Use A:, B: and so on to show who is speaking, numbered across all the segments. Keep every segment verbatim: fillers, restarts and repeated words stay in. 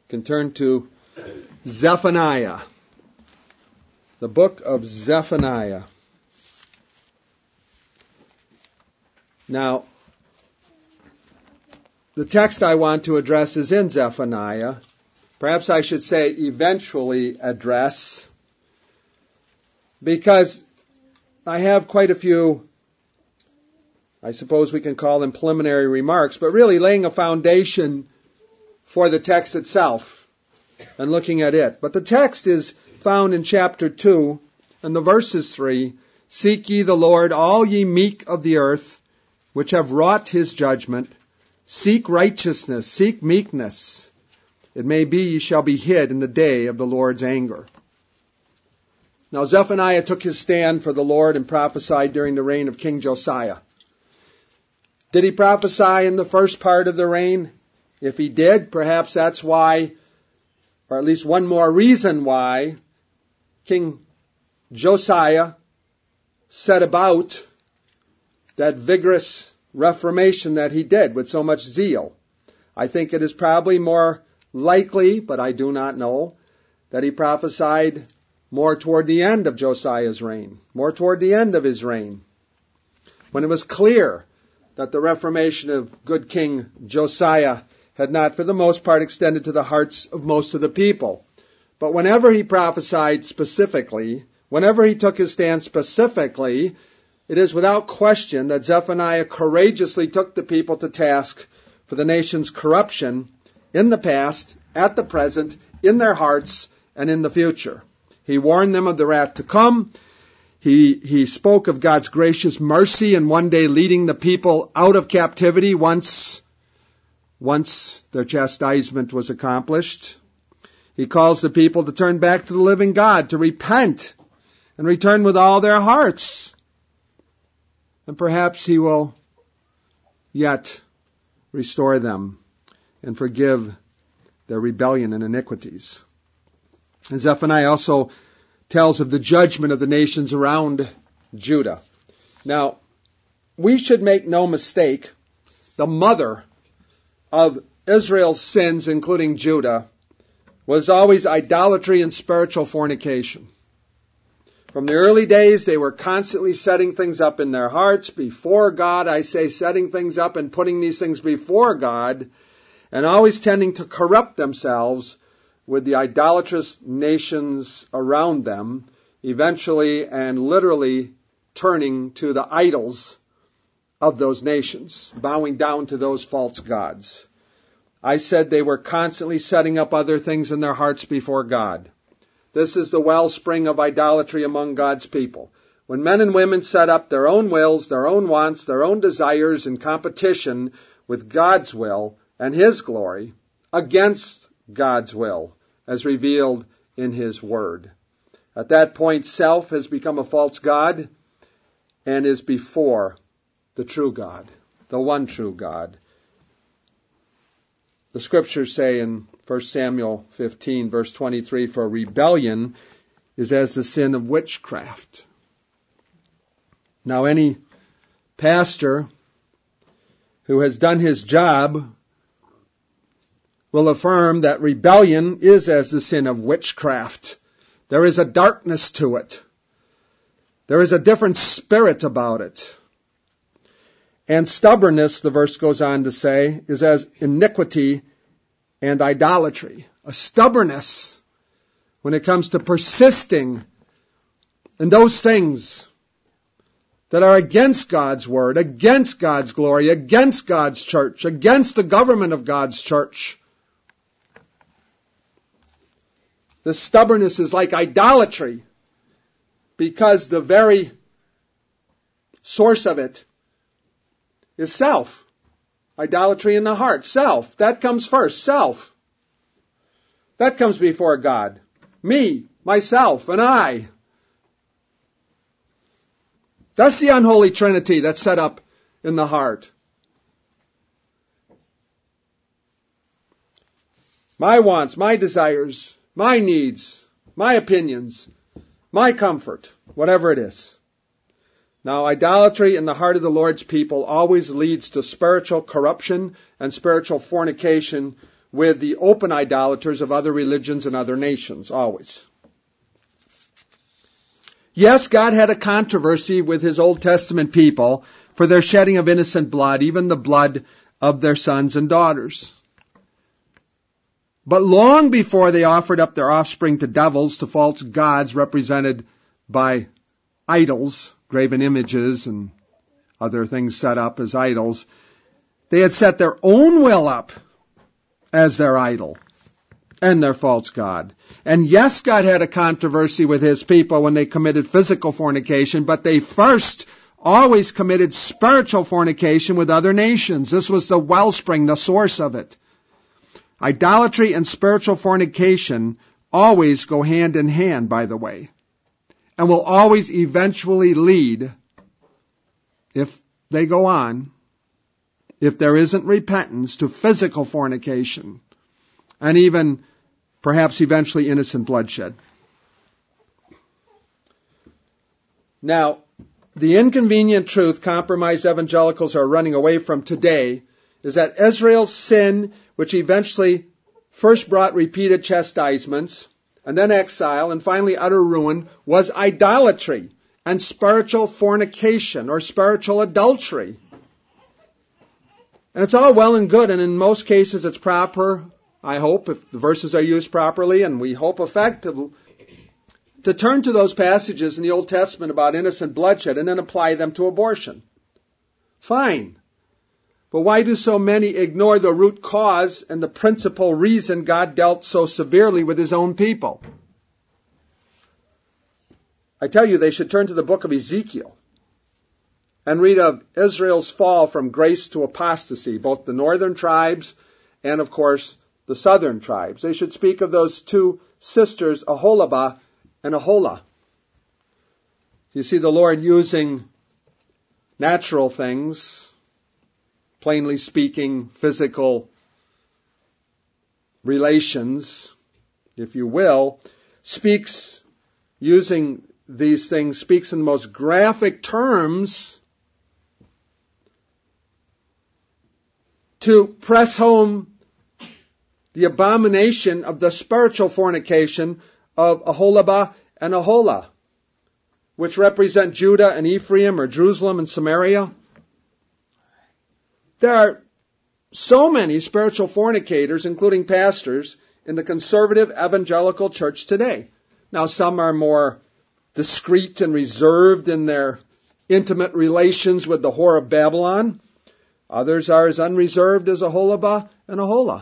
A: can turn to Zephaniah, the book of Zephaniah. Now, the text I want to address is in Zephaniah. Perhaps I should say eventually address, because I have quite a few, I suppose we can call them preliminary remarks, but really laying a foundation for the text itself and looking at it. But the text is found in chapter two, and the verse is three. Seek ye the Lord, all ye meek of the earth, which have wrought his judgment. Seek righteousness, seek meekness. It may be ye shall be hid in the day of the Lord's anger. Now Zephaniah took his stand for the Lord and prophesied during the reign of King Josiah. Did he prophesy in the first part of the reign? If he did, perhaps that's why, or at least one more reason why, King Josiah set about that vigorous reformation that he did with so much zeal. I think it is probably more likely, but I do not know, that he prophesied more toward the end of Josiah's reign, more toward the end of his reign, when it was clear that the reformation of good King Josiah had not, for the most part, extended to the hearts of most of the people. But whenever he prophesied specifically, whenever he took his stand specifically, it is without question that Zephaniah courageously took the people to task for the nation's corruption in the past, at the present, in their hearts, and in the future. He warned them of the wrath to come. He, he spoke of God's gracious mercy and one day leading the people out of captivity once, once their chastisement was accomplished. He calls the people to turn back to the living God, to repent and return with all their hearts. And perhaps he will yet restore them and forgive their rebellion and iniquities. And Zephaniah also tells of the judgment of the nations around Judah. Now, we should make no mistake, the mother of Israel's sins, including Judah, was always idolatry and spiritual fornication. From the early days, they were constantly setting things up in their hearts before God. I say setting things up and putting these things before God, and always tending to corrupt themselves with the idolatrous nations around them, eventually and literally turning to the idols of those nations, bowing down to those false gods. I said they were constantly setting up other things in their hearts before God. This is the wellspring of idolatry among God's people. When men and women set up their own wills, their own wants, their own desires in competition with God's will and His glory against God's will, as revealed in His Word. At that point, self has become a false god and is before the true God, the one true God. The Scriptures say in First Samuel fifteen, verse twenty-three, for rebellion is as the sin of witchcraft. Now, any pastor who has done his job will affirm that rebellion is as the sin of witchcraft. There is a darkness to it. There is a different spirit about it. And stubbornness, the verse goes on to say, is as iniquity and idolatry. A stubbornness when it comes to persisting in those things that are against God's word, against God's glory, against God's church, against the government of God's church. The stubbornness is like idolatry because the very source of it is self. Idolatry in the heart. Self. That comes first. Self. That comes before God. Me, myself, and I. That's the unholy trinity that's set up in the heart. My wants, my desires, my needs, my opinions, my comfort, whatever it is. Now, idolatry in the heart of the Lord's people always leads to spiritual corruption and spiritual fornication with the open idolaters of other religions and other nations, always. Yes, God had a controversy with his Old Testament people for their shedding of innocent blood, even the blood of their sons and daughters. But long before they offered up their offspring to devils, to false gods represented by idols, graven images and other things set up as idols, they had set their own will up as their idol and their false god. And yes, God had a controversy with his people when they committed physical fornication, but they first always committed spiritual fornication with other nations. This was the wellspring, the source of it. Idolatry and spiritual fornication always go hand in hand, by the way, and will always eventually lead, if they go on, if there isn't repentance, to physical fornication and even perhaps eventually innocent bloodshed. Now, the inconvenient truth compromised evangelicals are running away from today is that Israel's sin, which eventually first brought repeated chastisements, and then exile, and finally utter ruin, was idolatry and spiritual fornication or spiritual adultery. And it's all well and good, and in most cases it's proper, I hope, if the verses are used properly, and we hope effectively, to turn to those passages in the Old Testament about innocent bloodshed and then apply them to abortion. Fine. But why do so many ignore the root cause and the principal reason God dealt so severely with his own people? I tell you, they should turn to the book of Ezekiel and read of Israel's fall from grace to apostasy, both the northern tribes and, of course, the southern tribes. They should speak of those two sisters, Aholibah and Aholah. You see the Lord using natural things, plainly speaking, physical relations, if you will, speaks, using these things, speaks in the most graphic terms to press home the abomination of the spiritual fornication of Aholibah and Aholah, which represent Judah and Ephraim, or Jerusalem and Samaria. There are so many spiritual fornicators, including pastors, in the conservative evangelical church today. Now, some are more discreet and reserved in their intimate relations with the whore of Babylon. Others are as unreserved as Aholibah and Aholah.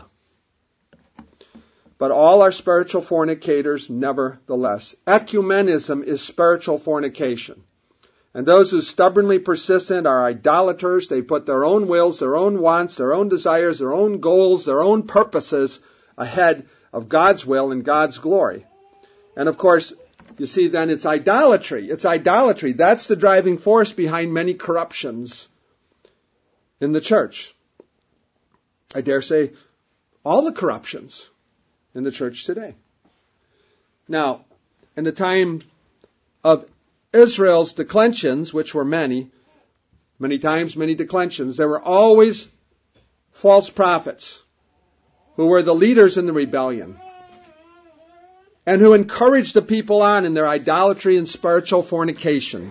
A: But all are spiritual fornicators nevertheless. Ecumenism is spiritual fornication. And those who stubbornly persistent are idolaters. They put their own wills, their own wants, their own desires, their own goals, their own purposes ahead of God's will and God's glory. And of course, you see then it's idolatry. It's idolatry. That's the driving force behind many corruptions in the church. I dare say all the corruptions in the church today. Now, in the time of Israel's declensions, which were many, many times, many declensions, there were always false prophets who were the leaders in the rebellion and who encouraged the people on in their idolatry and spiritual fornication.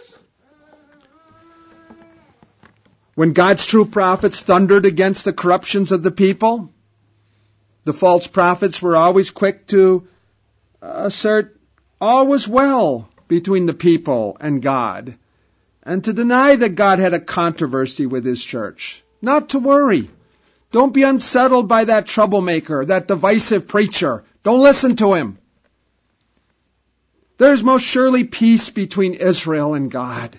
A: When God's true prophets thundered against the corruptions of the people, the false prophets were always quick to assert all was well between the people and God, and to deny that God had a controversy with his church. Not to worry. Don't be unsettled by that troublemaker, that divisive preacher. Don't listen to him. There's most surely peace between Israel and God.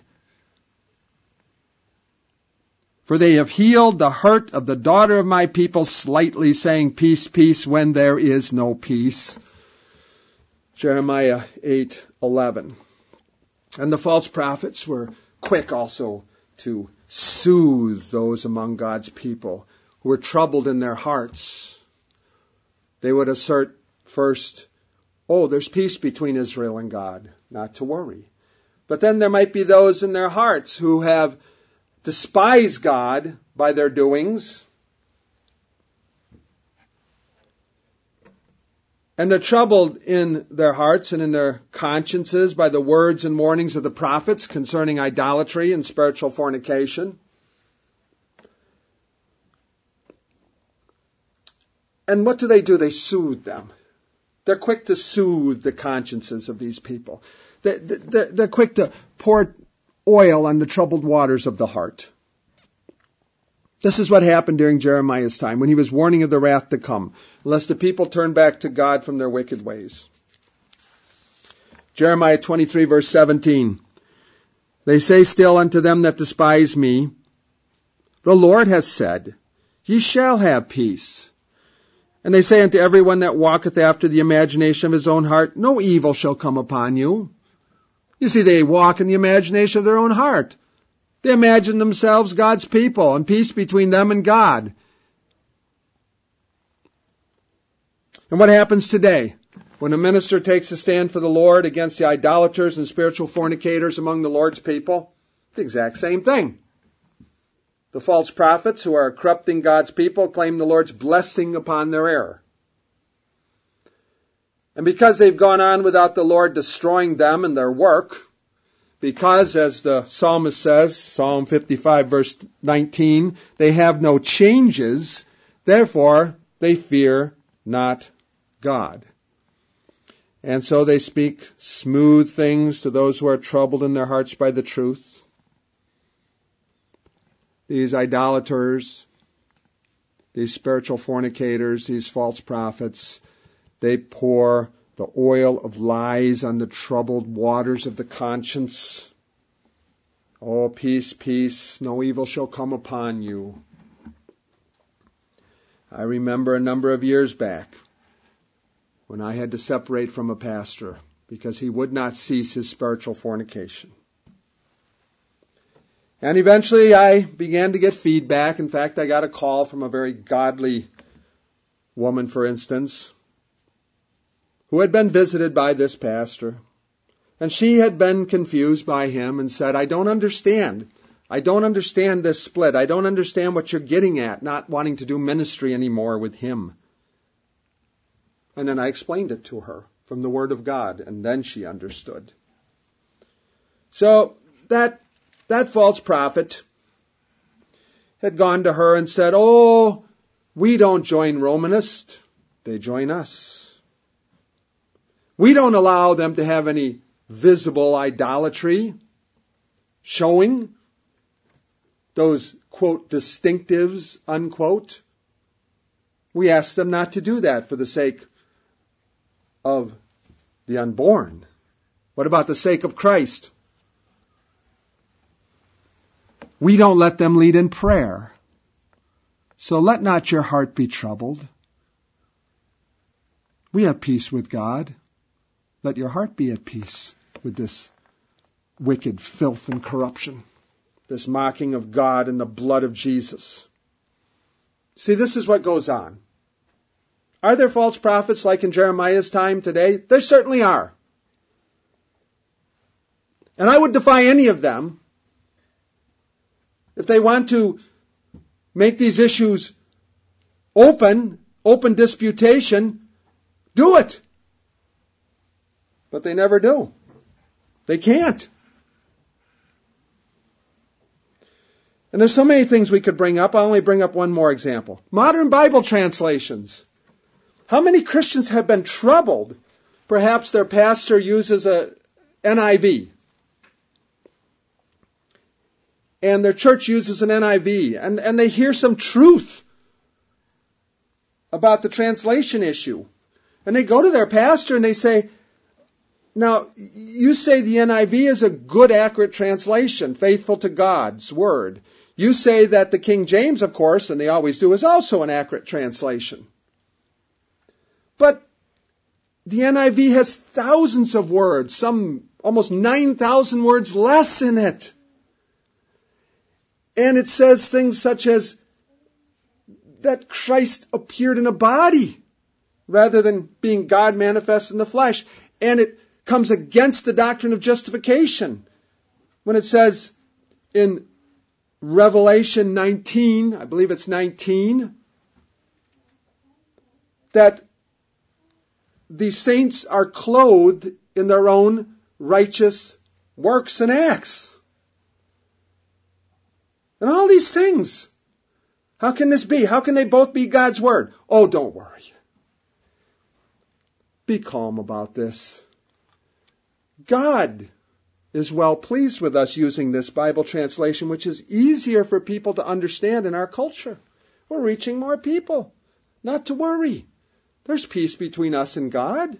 A: For they have healed the hurt of the daughter of my people slightly, saying, peace, peace, when there is no peace. Jeremiah eight eleven. And the false prophets were quick also to soothe those among God's people who were troubled in their hearts. They would assert first, oh, there's peace between Israel and God, not to worry. But then there might be those in their hearts who have despised God by their doings, And they're troubled in their hearts and in their consciences by the words and warnings of the prophets concerning idolatry and spiritual fornication. And what do they do? They soothe them. They're quick to soothe the consciences of these people. They're quick to pour oil on the troubled waters of the heart. This is what happened during Jeremiah's time when he was warning of the wrath to come, lest the people turn back to God from their wicked ways. Jeremiah twenty-three, verse seventeen. They say still unto them that despise me, the Lord has said, ye shall have peace. And they say unto everyone that walketh after the imagination of his own heart, no evil shall come upon you. You see, they walk in the imagination of their own heart. They imagine themselves God's people and peace between them and God. And what happens today? When a minister takes a stand for the Lord against the idolaters and spiritual fornicators among the Lord's people, the exact same thing. The false prophets who are corrupting God's people claim the Lord's blessing upon their error. And because they've gone on without the Lord destroying them and their work, because, as the psalmist says, Psalm fifty-five, verse nineteen, they have no changes, therefore they fear not God. And so they speak smooth things to those who are troubled in their hearts by the truth. These idolaters, these spiritual fornicators, these false prophets, they pour the oil of lies on the troubled waters of the conscience. Oh, peace, peace, no evil shall come upon you. I remember a number of years back when I had to separate from a pastor because he would not cease his spiritual fornication. And eventually I began to get feedback. In fact, I got a call from a very godly woman, for instance, who had been visited by this pastor. And she had been confused by him and said, I don't understand. I don't understand this split. I don't understand what you're getting at, not wanting to do ministry anymore with him. And then I explained it to her from the Word of God, and then she understood. So that, that false prophet had gone to her and said, oh, we don't join Romanists. They join us. We don't allow them to have any visible idolatry showing those, quote, distinctives, unquote. We ask them not to do that for the sake of the unborn. What about the sake of Christ? We don't let them lead in prayer. So let not your heart be troubled. We have peace with God. Let your heart be at peace with this wicked filth and corruption, this mocking of God and the blood of Jesus. See, this is what goes on. Are there false prophets like in Jeremiah's time today? There certainly are. And I would defy any of them, if they want to make these issues open, open disputation, do it. But they never do. They can't. And there's so many things we could bring up. I'll only bring up one more example. Modern Bible translations. How many Christians have been troubled? Perhaps their pastor uses a N I V. And their church uses an N I V. And, and they hear some truth about the translation issue. And they go to their pastor and they say, now, you say the N I V is a good, accurate translation, faithful to God's Word. You say that the King James, of course, and they always do, is also an accurate translation. But the N I V has thousands of words, some almost nine thousand words less in it. And it says things such as that Christ appeared in a body rather than being God manifest in the flesh. And it comes against the doctrine of justification when it says in Revelation nineteen, I believe it's nineteen, that the saints are clothed in their own righteous works and acts. And all these things. How can this be? How can they both be God's Word? Oh, don't worry. Be calm about this. God is well pleased with us using this Bible translation, which is easier for people to understand in our culture. We're reaching more people. Not to worry. There's peace between us and God.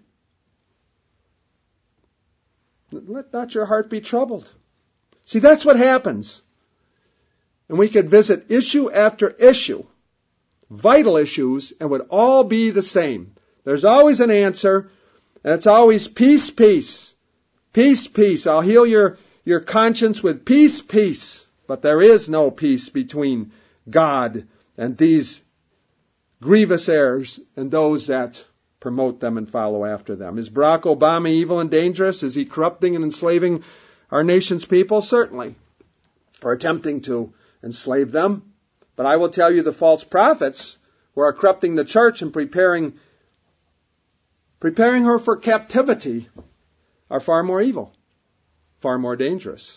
A: Let not your heart be troubled. See, that's what happens. And we could visit issue after issue, vital issues, and would all be the same. There's always an answer, and it's always peace, peace. Peace, peace. I'll heal your, your conscience with peace, peace. But there is no peace between God and these grievous errors and those that promote them and follow after them. Is Barack Obama evil and dangerous? Is he corrupting and enslaving our nation's people? Certainly. Or attempting to enslave them. But I will tell you the false prophets who are corrupting the church and preparing, preparing her for captivity are far more evil, far more dangerous.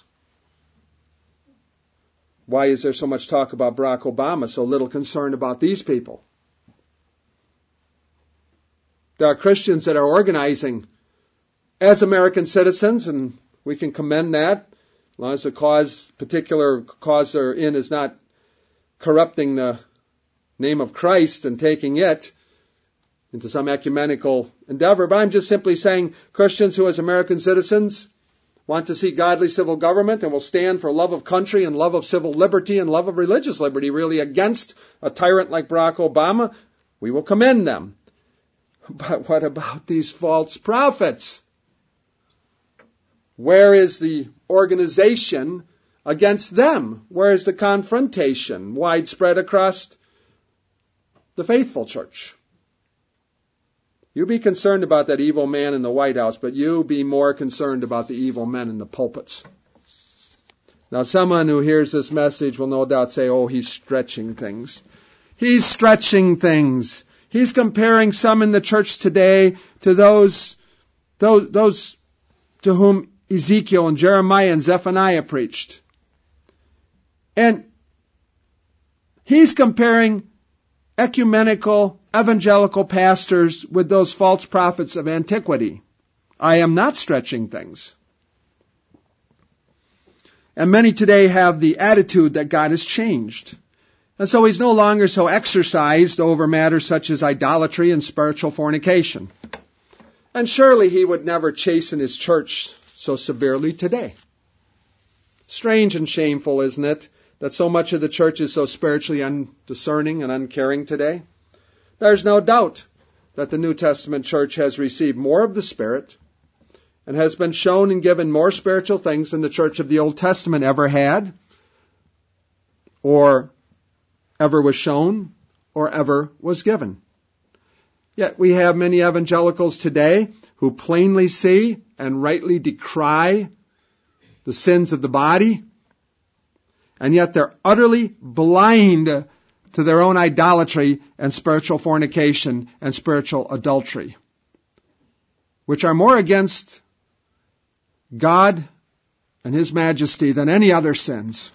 A: Why is there so much talk about Barack Obama, so little concern about these people? There are Christians that are organizing as American citizens, and we can commend that, as long as the cause, particular cause they're in is not corrupting the name of Christ and taking it into some ecumenical endeavor. But I'm just simply saying Christians who as American citizens want to see godly civil government and will stand for love of country and love of civil liberty and love of religious liberty, really against a tyrant like Barack Obama, we will commend them. But what about these false prophets? Where is the organization against them? Where is the confrontation widespread across the faithful church? You be concerned about that evil man in the White House, but you be more concerned about the evil men in the pulpits. Now, someone who hears this message will no doubt say, oh, he's stretching things. He's stretching things. He's comparing some in the church today to those, those, those to whom Ezekiel and Jeremiah and Zephaniah preached. And he's comparing ecumenical, evangelical pastors with those false prophets of antiquity. I am not stretching things. And many today have the attitude that God has changed. And so he's no longer so exercised over matters such as idolatry and spiritual fornication. And surely he would never chasten his church so severely today. Strange and shameful, isn't it, that so much of the church is so spiritually undiscerning and uncaring today? There's no doubt that the New Testament church has received more of the Spirit and has been shown and given more spiritual things than the church of the Old Testament ever had, or ever was shown, or ever was given. Yet we have many evangelicals today who plainly see and rightly decry the sins of the body, and yet they're utterly blind to their own idolatry and spiritual fornication and spiritual adultery, which are more against God and His majesty than any other sins.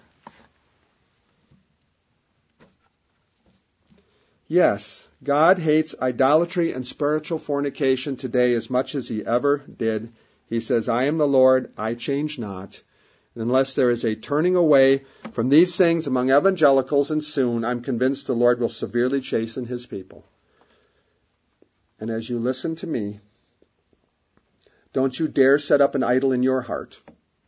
A: Yes, God hates idolatry and spiritual fornication today as much as He ever did. He says, I am the Lord, I change not. And unless there is a turning away from these things among evangelicals, and soon, I'm convinced the Lord will severely chasten His people. And as you listen to me, don't you dare set up an idol in your heart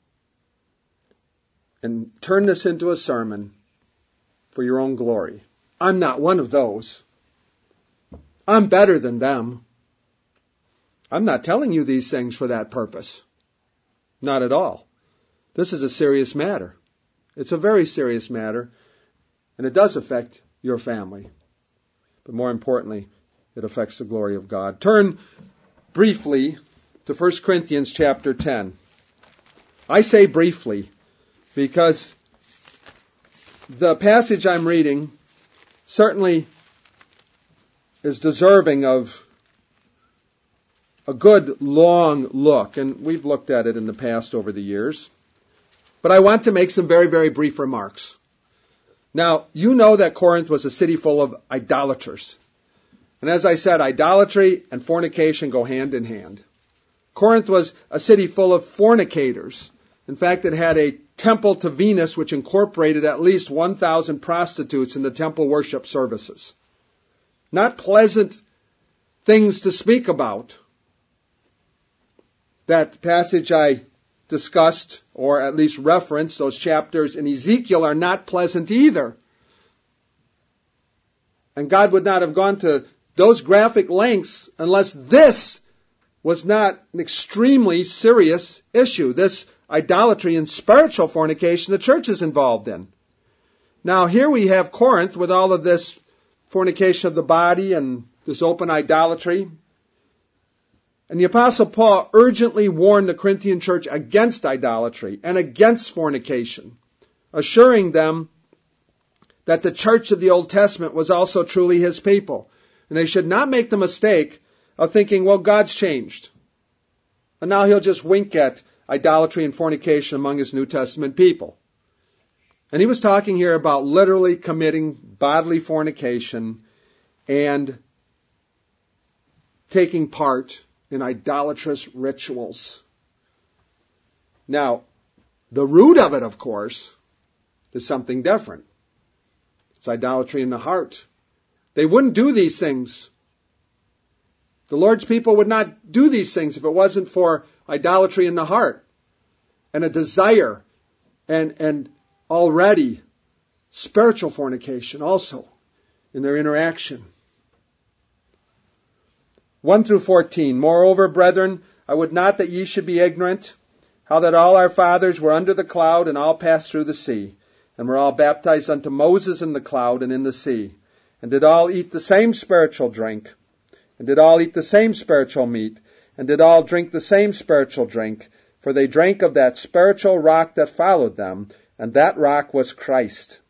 A: and turn this into a sermon for your own glory. I'm not one of those. I'm better than them. I'm not telling you these things for that purpose. Not at all. This is a serious matter. It's a very serious matter, and it does affect your family. But more importantly, it affects the glory of God. Turn briefly to First Corinthians chapter ten. I say briefly because the passage I'm reading certainly is deserving of a good long look, and we've looked at it in the past over the years. But I want to make some very, very brief remarks. Now, you know that Corinth was a city full of idolaters. And as I said, idolatry and fornication go hand in hand. Corinth was a city full of fornicators. In fact, it had a temple to Venus, which incorporated at least one thousand prostitutes in the temple worship services. Not pleasant things to speak about. That passage I discussed, or at least referenced, those chapters in Ezekiel are not pleasant either. And God would not have gone to those graphic lengths unless this was not an extremely serious issue. This idolatry and spiritual fornication the church is involved in. Now here we have Corinth with all of this fornication of the body and this open idolatry. And the Apostle Paul urgently warned the Corinthian church against idolatry and against fornication, assuring them that the church of the Old Testament was also truly his people. And they should not make the mistake of thinking, well, God's changed. And now he'll just wink at idolatry and fornication among his New Testament people. And he was talking here about literally committing bodily fornication and taking part in idolatrous rituals. Now, the root of it, of course, is something different. It's idolatry in the heart. They wouldn't do these things. The Lord's people would not do these things if it wasn't for idolatry in the heart and a desire and, and already spiritual fornication also in their interaction. one through fourteen. Moreover, brethren, I would not that ye should be ignorant, how that all our fathers were under the cloud, and all passed through the sea, and were all baptized unto Moses in the cloud and in the sea, and did all eat the same spiritual drink, and did all eat the same spiritual meat, and did all drink the same spiritual drink, for they drank of that spiritual rock that followed them, and that rock was Christ.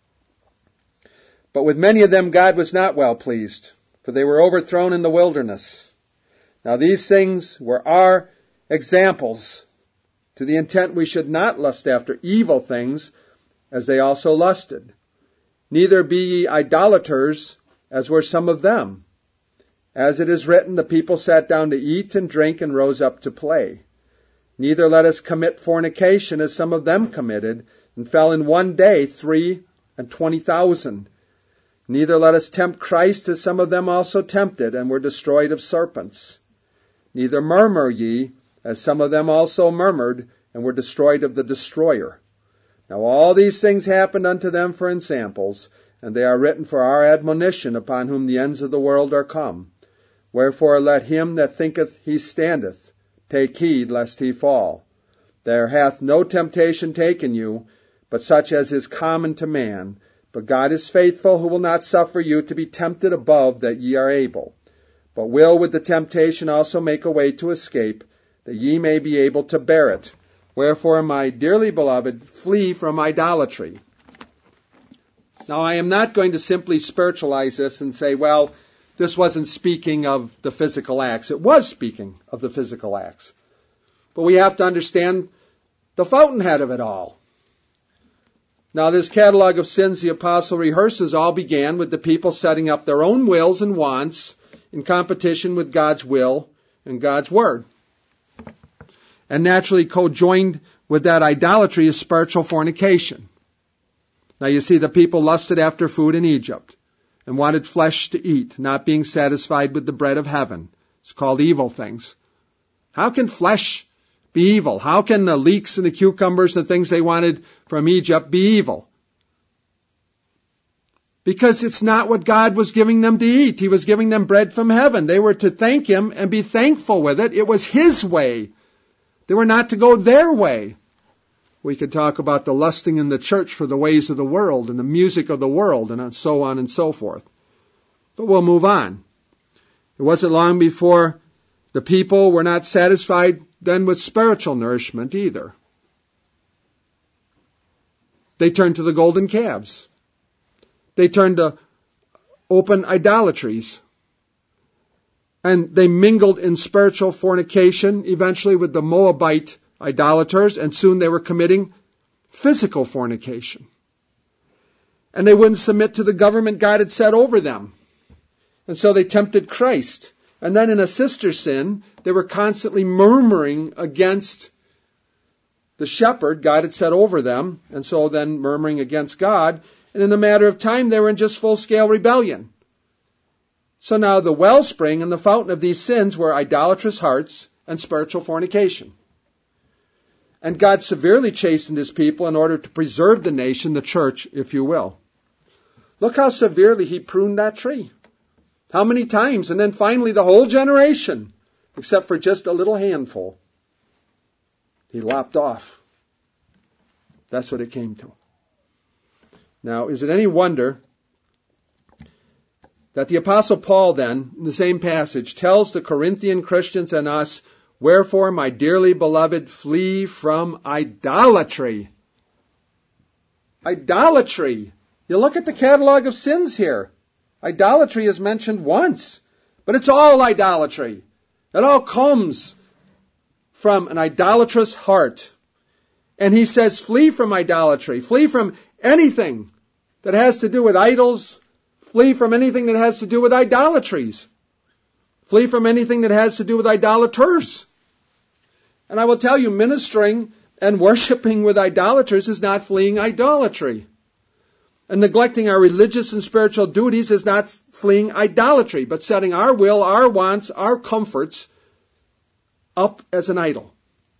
A: But with many of them God was not well pleased, for they were overthrown in the wilderness. Now these things were our examples, to the intent we should not lust after evil things, as they also lusted. Neither be ye idolaters, as were some of them. As it is written, the people sat down to eat and drink and rose up to play. Neither let us commit fornication, as some of them committed, and fell in one day three and twenty thousand. Neither let us tempt Christ, as some of them also tempted, and were destroyed of serpents. Neither murmur ye, as some of them also murmured, and were destroyed of the destroyer. Now all these things happened unto them for ensamples, and they are written for our admonition, upon whom the ends of the world are come. Wherefore let him that thinketh he standeth take heed lest he fall. There hath no temptation taken you, but such as is common to man. But God is faithful, who will not suffer you to be tempted above that ye are able, but will with the temptation also make a way to escape, that ye may be able to bear it. Wherefore, my dearly beloved, flee from idolatry. Now, I am not going to simply spiritualize this and say, well, this wasn't speaking of the physical acts. It was speaking of the physical acts. But we have to understand the fountainhead of it all. Now, this catalog of sins the apostle rehearses all began with the people setting up their own wills and wants in competition with God's will and God's word. And naturally co-joined with that idolatry is spiritual fornication. Now you see, the people lusted after food in Egypt and wanted flesh to eat, not being satisfied with the bread of heaven. It's called evil things. How can flesh be evil? How can the leeks and the cucumbers and the things they wanted from Egypt be evil? Because it's not what God was giving them to eat. He was giving them bread from heaven. They were to thank Him and be thankful with it. It was His way. They were not to go their way. We could talk about the lusting in the church for the ways of the world and the music of the world and so on and so forth. But we'll move on. It wasn't long before the people were not satisfied then with spiritual nourishment either. They turned to the golden calves. They turned to open idolatries. And they mingled in spiritual fornication, eventually with the Moabite idolaters, and soon they were committing physical fornication. And they wouldn't submit to the government God had set over them. And so they tempted Christ. And then in a sister sin, they were constantly murmuring against the shepherd God had set over them, and so then murmuring against God. And in a matter of time, they were in just full-scale rebellion. So now the wellspring and the fountain of these sins were idolatrous hearts and spiritual fornication. And God severely chastened his people in order to preserve the nation, the church, if you will. Look how severely he pruned that tree. How many times? And then finally the whole generation, except for just a little handful, he lopped off. That's what it came to. Now, is it any wonder that the Apostle Paul then, in the same passage, tells the Corinthian Christians and us, "Wherefore, my dearly beloved, flee from idolatry." Idolatry. You look at the catalog of sins here. Idolatry is mentioned once, but it's all idolatry. It all comes from an idolatrous heart. And he says, flee from idolatry. Flee from anything that has to do with idols. Flee from anything that has to do with idolatries. Flee from anything that has to do with idolaters. And I will tell you, ministering and worshiping with idolaters is not fleeing idolatry. And neglecting our religious and spiritual duties is not fleeing idolatry, but setting our will, our wants, our comforts up as an idol.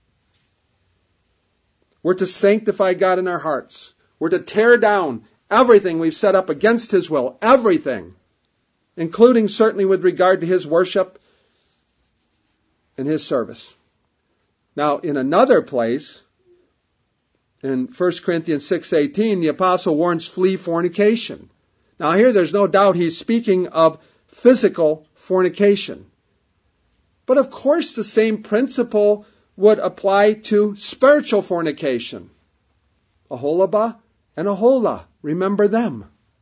A: We're to sanctify God in our hearts. We're to tear down everything we've set up against his will, everything, including certainly with regard to his worship and his service. Now, in another place, in First Corinthians six eighteen, the apostle warns, flee fornication. Now here there's no doubt he's speaking of physical fornication. But of course the same principle would apply to spiritual fornication. Aholibah and Aholah, remember them.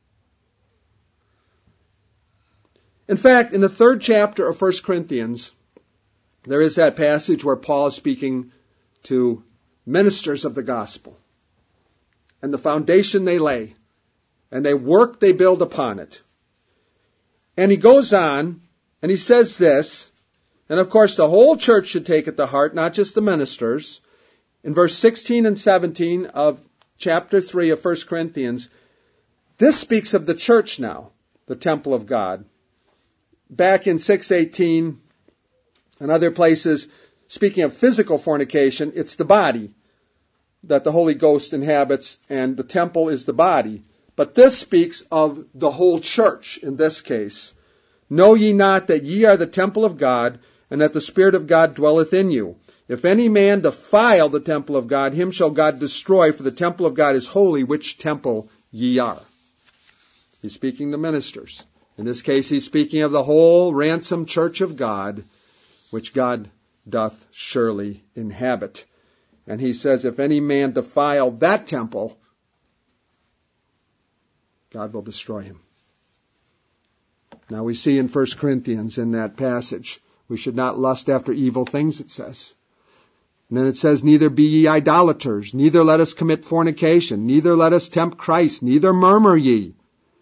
A: In fact, in the third chapter of First Corinthians, there is that passage where Paul is speaking to ministers of the gospel, and the foundation they lay, and they work, they build upon it. And he goes on, and he says this, and of course the whole church should take it to heart, not just the ministers. In verse sixteen and seventeen of chapter three of First Corinthians, this speaks of the church now, the temple of God. Back in six eighteen and other places, speaking of physical fornication, it's the body that the Holy Ghost inhabits, and the temple is the body. But this speaks of the whole church in this case. Know ye not that ye are the temple of God, and that the Spirit of God dwelleth in you? If any man defile the temple of God, him shall God destroy, for the temple of God is holy, which temple ye are. He's speaking to ministers. In this case, he's speaking of the whole ransomed church of God, which God doth surely inhabit. And he says, if any man defile that temple, God will destroy him. Now we see in First Corinthians in that passage, we should not lust after evil things, it says. And then it says, neither be ye idolaters, neither let us commit fornication, neither let us tempt Christ, neither murmur ye.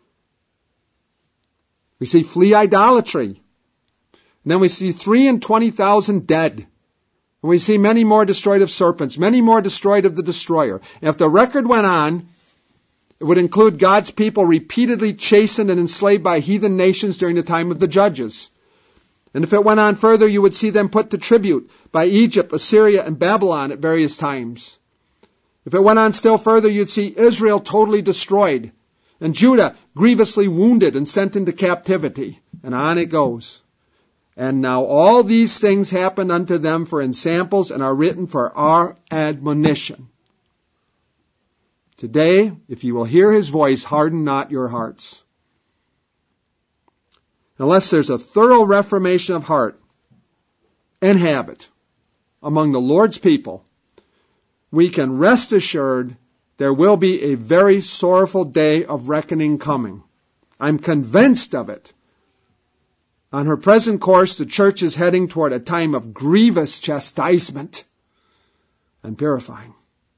A: We see flee idolatry. And then we see three and twenty thousand dead. And we see many more destroyed of serpents, many more destroyed of the destroyer. And if the record went on, it would include God's people repeatedly chastened and enslaved by heathen nations during the time of the judges. And if it went on further, you would see them put to tribute by Egypt, Assyria, and Babylon at various times. If it went on still further, you'd see Israel totally destroyed, and Judah grievously wounded and sent into captivity. And on it goes. And now all these things happened unto them for ensamples, and are written for our admonition. Today, if you will hear his voice, harden not your hearts. Unless there's a thorough reformation of heart and habit among the Lord's people, we can rest assured there will be a very sorrowful day of reckoning coming. I'm convinced of it. On her present course, the church is heading toward a time of grievous chastisement and purifying.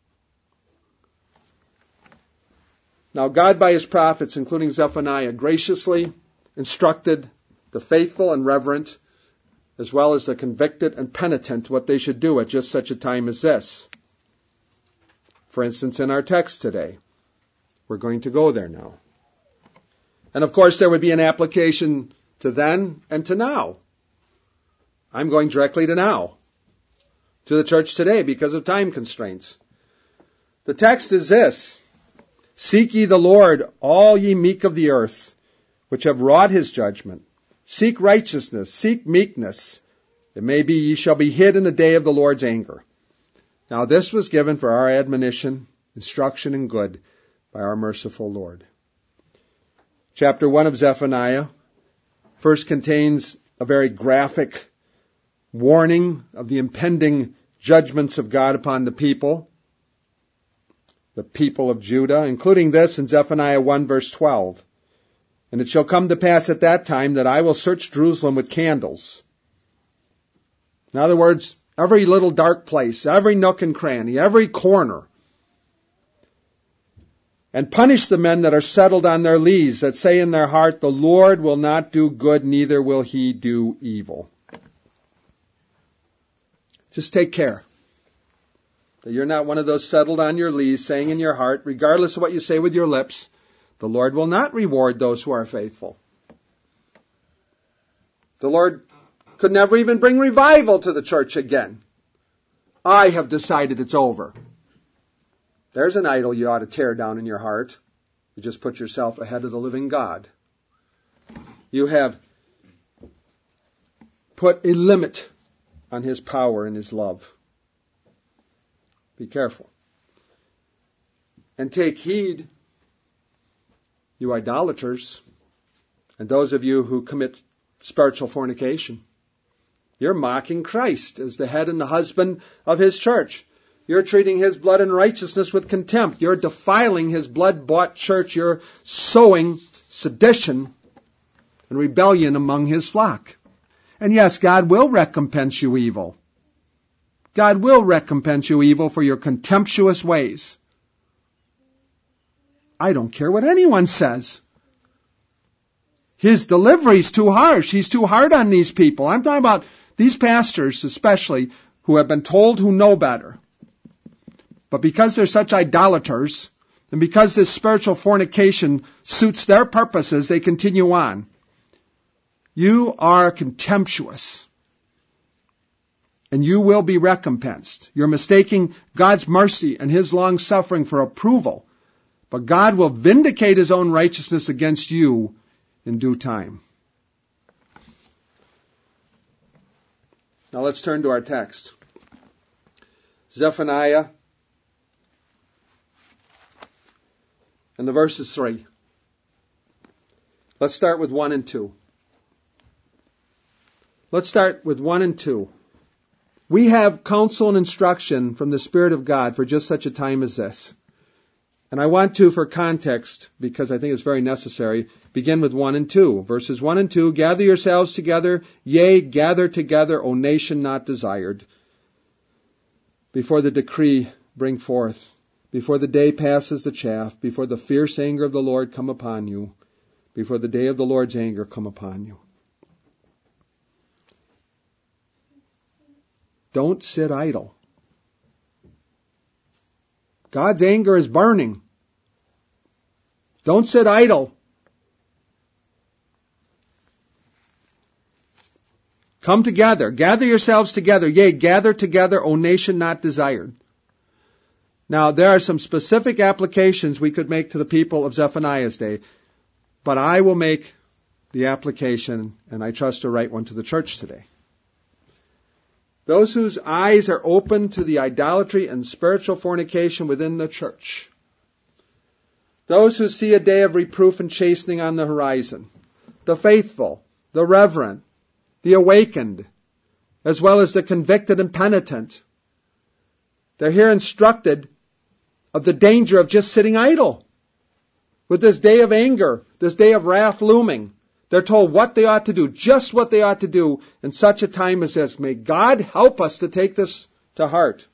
A: Now, God, by his prophets, including Zephaniah, graciously instructed the faithful and reverent, as well as the convicted and penitent, what they should do at just such a time as this. For instance, in our text today, we're going to go there now. And of course, there would be an application to then and to now. I'm going directly to now, to the church today, because of time constraints. The text is this: Seek ye the Lord, all ye meek of the earth, which have wrought his judgment. Seek righteousness, seek meekness. It may be ye shall be hid in the day of the Lord's anger. Now this was given for our admonition, instruction, and good by our merciful Lord. Chapter one of Zephaniah first contains a very graphic warning of the impending judgments of God upon the people, the people of Judah, including this in Zephaniah one verse twelve. And it shall come to pass at that time that I will search Jerusalem with candles. In other words, every little dark place, every nook and cranny, every corner, and punish the men that are settled on their lees, that say in their heart, the Lord will not do good, neither will he do evil. Just take care that you're not one of those settled on your lees, saying in your heart, regardless of what you say with your lips, the Lord will not reward those who are faithful. The Lord could never even bring revival to the church again. I have decided it's over. There's an idol you ought to tear down in your heart. You just put yourself ahead of the living God. You have put a limit on his power and his love. Be careful. And take heed, you idolaters, and those of you who commit spiritual fornication. You're mocking Christ as the head and the husband of his church. You're treating his blood and righteousness with contempt. You're defiling his blood-bought church. You're sowing sedition and rebellion among his flock. And yes, God will recompense you evil. God will recompense you evil for your contemptuous ways. I don't care what anyone says. His delivery's too harsh. He's too hard on these people. I'm talking about these pastors especially who have been told who know better. But because they're such idolaters, and because this spiritual fornication suits their purposes, they continue on. You are contemptuous. And you will be recompensed. You're mistaking God's mercy and his long suffering for approval. But God will vindicate his own righteousness against you in due time. Now let's turn to our text. Zephaniah and the verses three. Let's start with one and two. Let's start with one and two. We have counsel and instruction from the Spirit of God for just such a time as this. And I want to, for context, because I think it's very necessary, begin with one and two. Verses one and two, gather yourselves together, yea, gather together, O nation not desired. Before the decree bring forth, before the day passes the chaff, before the fierce anger of the Lord come upon you, before the day of the Lord's anger come upon you. Don't sit idle. God's anger is burning. Don't sit idle. Come together. Gather yourselves together. Yea, gather together, O nation not desired. Now, there are some specific applications we could make to the people of Zephaniah's day, but I will make the application, and I trust a right one, to the church today. Those whose eyes are open to the idolatry and spiritual fornication within the church. Those who see a day of reproof and chastening on the horizon. The faithful, the reverent, the awakened, as well as the convicted and penitent. They're here instructed of the danger of just sitting idle with this day of anger, this day of wrath looming, They're told what they ought to do, just what they ought to do in such a time as this. May God help us to take this to heart.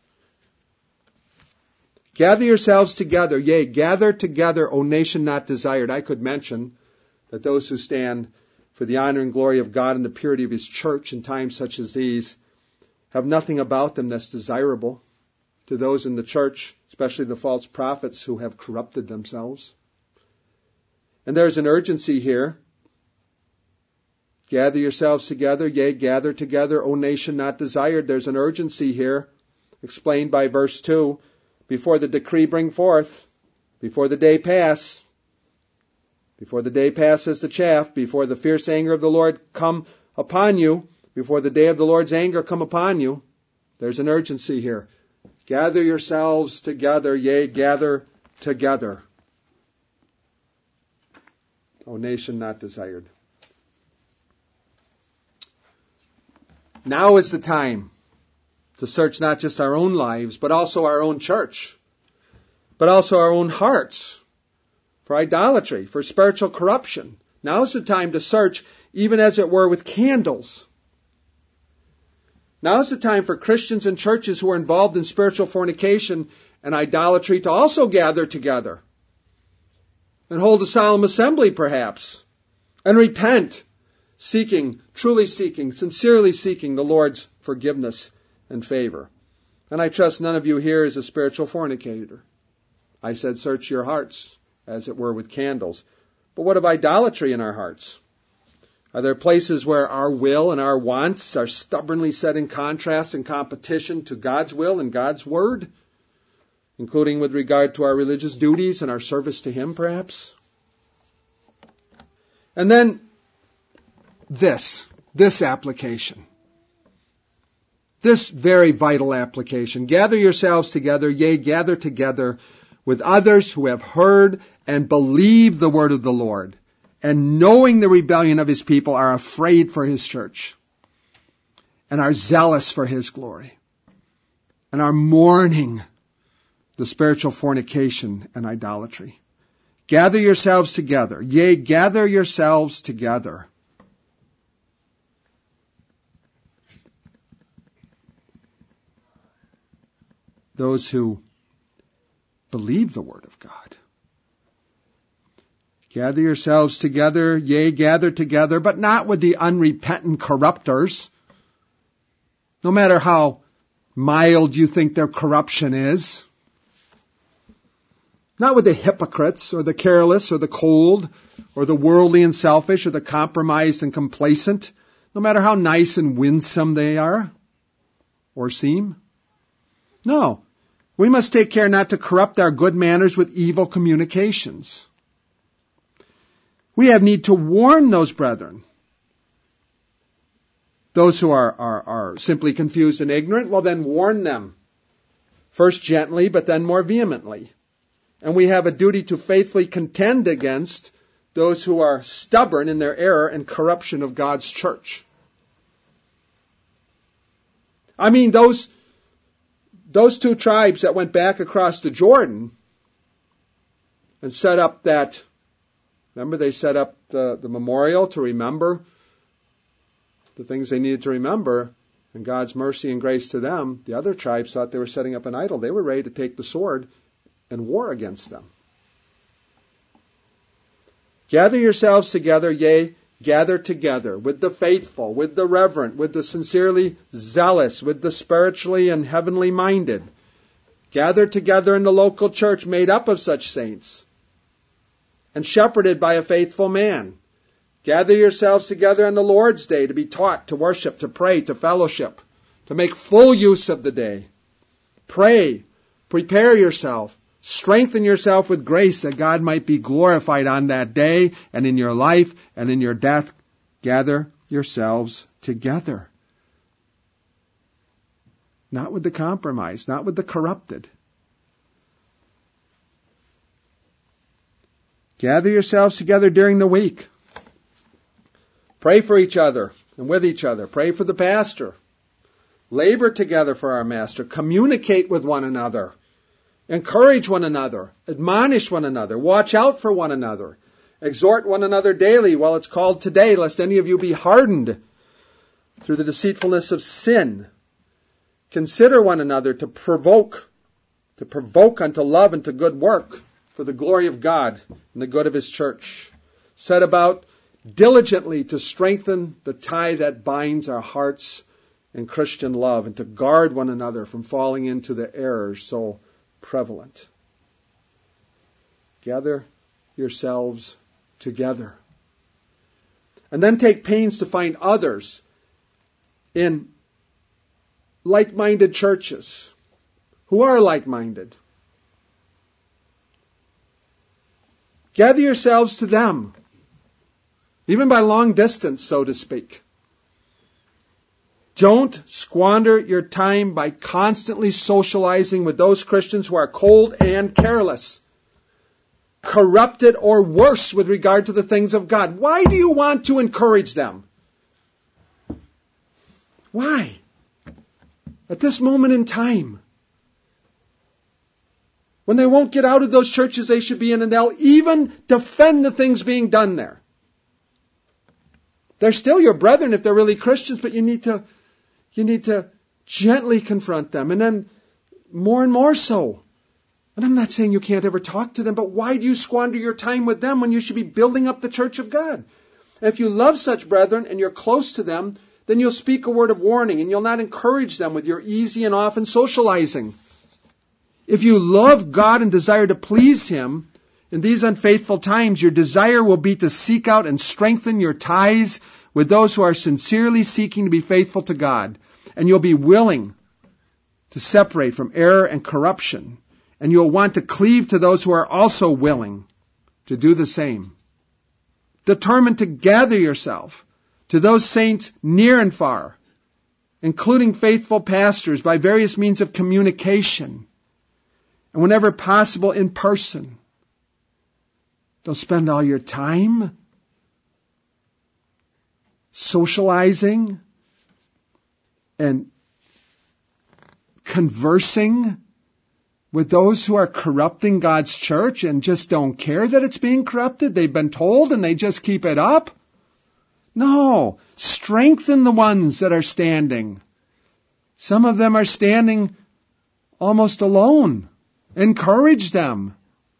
A: Gather yourselves together, yea, gather together, O nation not desired. I could mention that those who stand for the honor and glory of God and the purity of His church in times such as these have nothing about them that's desirable to those in the church, especially the false prophets who have corrupted themselves. And there's an urgency here. Gather yourselves together, yea, gather together, O nation not desired. There's an urgency here, explained by verse two. Before the decree bring forth, before the day pass, before the day passes the chaff, before the fierce anger of the Lord come upon you, before the day of the Lord's anger come upon you, there's an urgency here. Gather yourselves together, yea, gather together. O nation not desired. Now is the time to search not just our own lives, but also our own church, but also our own hearts for idolatry, for spiritual corruption. Now is the time to search, even as it were with candles. Now is the time for Christians and churches who are involved in spiritual fornication and idolatry to also gather together and hold a solemn assembly, perhaps, and repent, seeking, truly seeking, sincerely seeking the Lord's forgiveness and favor. And I trust none of you here is a spiritual fornicator. I said search your hearts, as it were with candles. But what of idolatry in our hearts? Are there places where our will and our wants are stubbornly set in contrast and competition to God's will and God's word, including with regard to our religious duties and our service to Him, perhaps? And then this, this application. This very vital application. Gather yourselves together, yea, gather together with others who have heard and believed the word of the Lord, and knowing the rebellion of His people are afraid for His church, and are zealous for His glory, and are mourning the spiritual fornication and idolatry. Gather yourselves together, yea, gather yourselves together. Those who believe the word of God. Gather yourselves together, yea, gather together, but not with the unrepentant corrupters. No matter how mild you think their corruption is. Not with the hypocrites, or the careless, or the cold, or the worldly and selfish, or the compromised and complacent, no matter how nice and winsome they are, or seem. No. We must take care not to corrupt our good manners with evil communications. We have need to warn those brethren. Those who are, are, are simply confused and ignorant, well then warn them. First gently, but then more vehemently. And we have a duty to faithfully contend against those who are stubborn in their error and corruption of God's church. I mean, those Those two tribes that went back across the Jordan and set up that, remember they set up the, the memorial to remember the things they needed to remember and God's mercy and grace to them. The other tribes thought they were setting up an idol. They were ready to take the sword and war against them. Gather yourselves together, yea, gather together with the faithful, with the reverent, with the sincerely zealous, with the spiritually and heavenly minded. Gather together in the local church made up of such saints and shepherded by a faithful man. Gather yourselves together on the Lord's day to be taught, to worship, to pray, to fellowship, to make full use of the day. Pray, prepare yourself, strengthen yourself with grace that God might be glorified on that day and in your life and in your death. Gather yourselves together. Not with the compromised, not with the corrupted. Gather yourselves together during the week. Pray for each other and with each other. Pray for the pastor. Labor together for our master. Communicate with one another. Encourage one another. Admonish one another. Watch out for one another. Exhort one another daily while it's called today, lest any of you be hardened through the deceitfulness of sin. Consider one another to provoke, to provoke unto love and to good work for the glory of God and the good of His church. Set about diligently to strengthen the tie that binds our hearts in Christian love and to guard one another from falling into the errors so prevalent. Gather yourselves together. And then take pains to find others in like-minded churches who are like-minded. Gather yourselves to them, even by long distance, so to speak. Don't squander your time by constantly socializing with those Christians who are cold and careless, corrupted or worse with regard to the things of God. Why do you want to encourage them? Why? At this moment in time, when they won't get out of those churches they should be in, and they'll even defend the things being done there. They're still your brethren if they're really Christians, but you need to, you need to gently confront them, and then more and more so. And I'm not saying you can't ever talk to them, but why do you squander your time with them when you should be building up the church of God? If you love such brethren and you're close to them, then you'll speak a word of warning and you'll not encourage them with your easy and often socializing. If you love God and desire to please Him in these unfaithful times, your desire will be to seek out and strengthen your ties with those who are sincerely seeking to be faithful to God. And you'll be willing to separate from error and corruption. And you'll want to cleave to those who are also willing to do the same. Determined to gather yourself to those saints near and far, including faithful pastors by various means of communication, and whenever possible in person. Don't spend all your time socializing and conversing with those who are corrupting God's church and just don't care that it's being corrupted. They've been told and they just keep it up. No, strengthen the ones that are standing. Some of them are standing almost alone. Encourage them.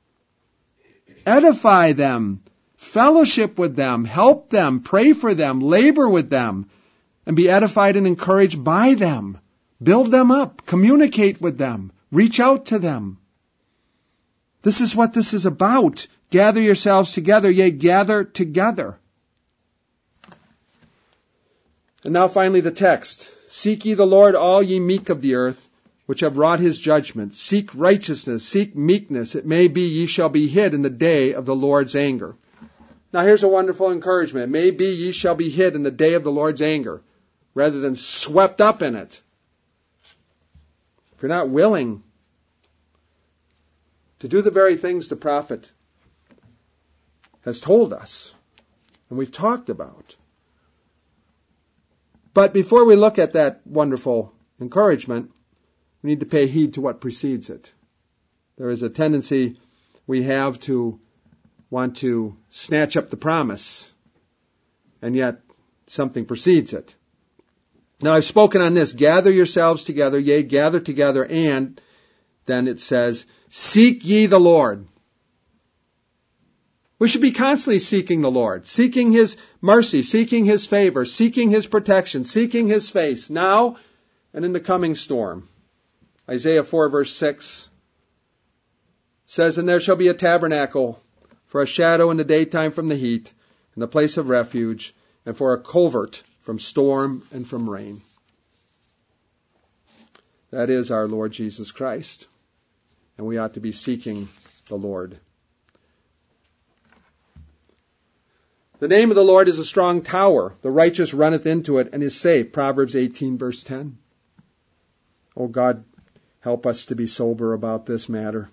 A: Edify them. Fellowship with them. Help them. Pray for them. Labor with them. And be edified and encouraged by them. Build them up. Communicate with them. Reach out to them. This is what this is about. Gather yourselves together, yea, gather together. And now finally the text. Seek ye the Lord, all ye meek of the earth, which have wrought His judgment. Seek righteousness, seek meekness. It may be ye shall be hid in the day of the Lord's anger. Now here's a wonderful encouragement. It may be ye shall be hid in the day of the Lord's anger, rather than swept up in it. If you're not willing to do the very things the prophet has told us and we've talked about. But before we look at that wonderful encouragement, we need to pay heed to what precedes it. There is a tendency we have to want to snatch up the promise, and yet something precedes it. Now I've spoken on this. Gather yourselves together, yea, gather together, and then it says, seek ye the Lord. We should be constantly seeking the Lord, seeking His mercy, seeking His favor, seeking His protection, seeking His face, now and in the coming storm. Isaiah four verse six says, and there shall be a tabernacle for a shadow in the daytime from the heat, and a place of refuge, and for a covert from storm and from rain. That is our Lord Jesus Christ. And we ought to be seeking the Lord. The name of the Lord is a strong tower. The righteous runneth into it and is safe. Proverbs eighteen verse ten. Oh God, help us to be sober about this matter.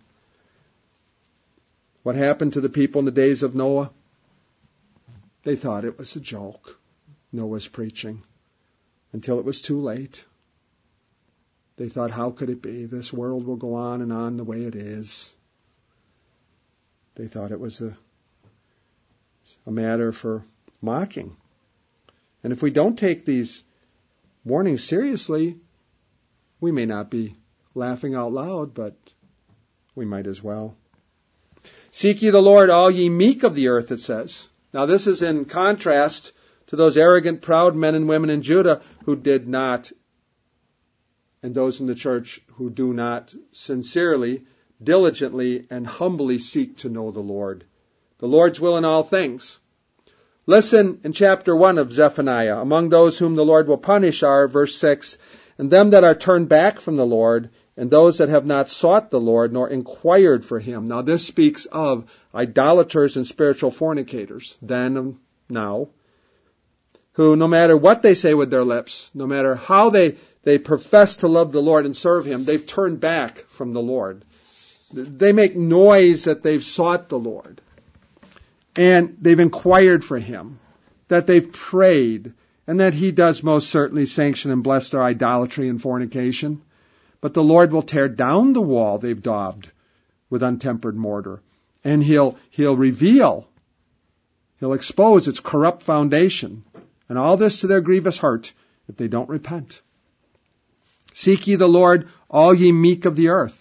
A: What happened to the people in the days of Noah? They thought it was a joke. Noah's preaching, until it was too late. They thought, how could it be? This world will go on and on the way it is. They thought it was a a matter for mocking. And if we don't take these warnings seriously, we may not be laughing out loud, but we might as well. Seek ye the Lord, all ye meek of the earth, it says. Now this is in contrast to those arrogant, proud men and women in Judah who did not, and those in the church who do not sincerely, diligently, and humbly seek to know the Lord. The Lord's will in all things. Listen in chapter one of Zephaniah. Among those whom the Lord will punish are, verse six, and them that are turned back from the Lord, and those that have not sought the Lord, nor inquired for him. Now this speaks of idolaters and spiritual fornicators, then and now, who no matter what they say with their lips, no matter how they, they profess to love the Lord and serve him, they've turned back from the Lord. They make noise that they've sought the Lord. And they've inquired for him, that they've prayed, and that he does most certainly sanction and bless their idolatry and fornication. But the Lord will tear down the wall they've daubed with untempered mortar. And he'll, he'll reveal, he'll expose its corrupt foundation. And all this to their grievous heart if they don't repent. Seek ye the Lord, all ye meek of the earth.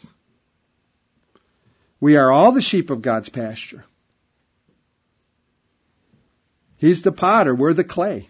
A: We are all the sheep of God's pasture. He's the potter, we're the clay.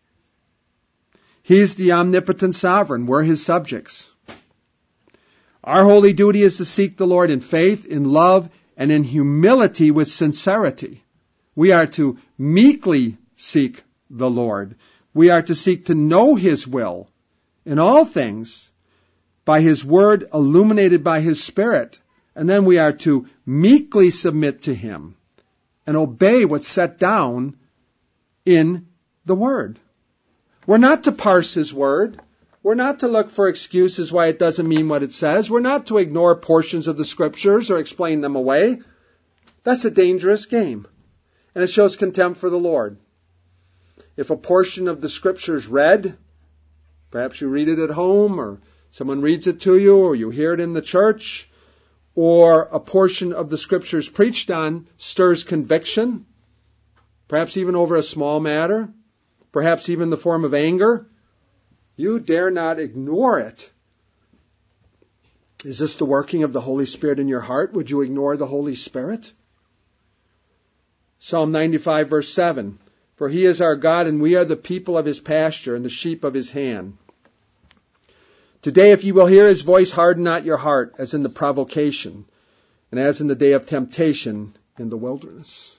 A: He's the omnipotent sovereign, we're his subjects. Our holy duty is to seek the Lord in faith, in love, and in humility with sincerity. We are to meekly seek the Lord. We are to seek to know his will in all things by his word illuminated by his Spirit. And then we are to meekly submit to him and obey what's set down in the word. We're not to parse his word. We're not to look for excuses why it doesn't mean what it says. We're not to ignore portions of the scriptures or explain them away. That's a dangerous game. And it shows contempt for the Lord. If a portion of the scriptures read, perhaps you read it at home, or someone reads it to you, or you hear it in the church, or a portion of the scriptures preached on stirs conviction, perhaps even over a small matter, perhaps even the form of anger, you dare not ignore it. Is this the working of the Holy Spirit in your heart? Would you ignore the Holy Spirit? Psalm ninety-five, verse seven. For he is our God, and we are the people of his pasture and the sheep of his hand. Today, if you will hear his voice, harden not your heart, as in the provocation, and as in the day of temptation in the wilderness.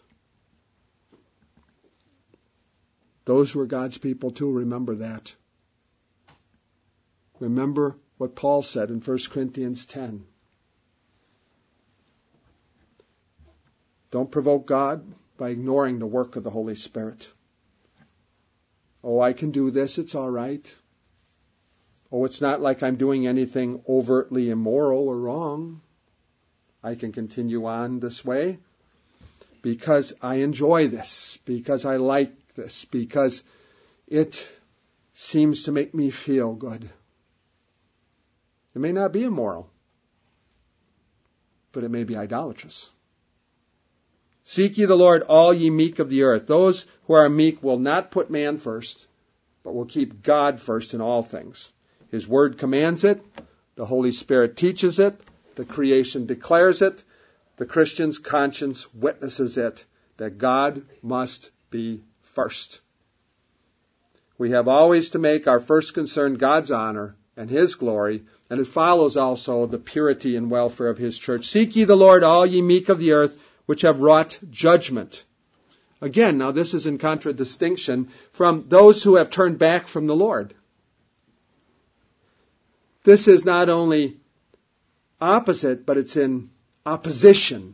A: Those who are God's people too, remember that. Remember what Paul said in First Corinthians ten. Don't provoke God by ignoring the work of the Holy Spirit. Oh, I can do this, it's all right. Oh, it's not like I'm doing anything overtly immoral or wrong. I can continue on this way because I enjoy this, because I like this, because it seems to make me feel good. It may not be immoral, but it may be idolatrous. Seek ye the Lord, all ye meek of the earth. Those who are meek will not put man first, but will keep God first in all things. His word commands it. The Holy Spirit teaches it. The creation declares it. The Christian's conscience witnesses it, that God must be first. We have always to make our first concern God's honor and his glory, and it follows also the purity and welfare of his church. Seek ye the Lord, all ye meek of the earth, which have wrought judgment. Again, now this is in contradistinction from those who have turned back from the Lord. This is not only opposite, but it's in opposition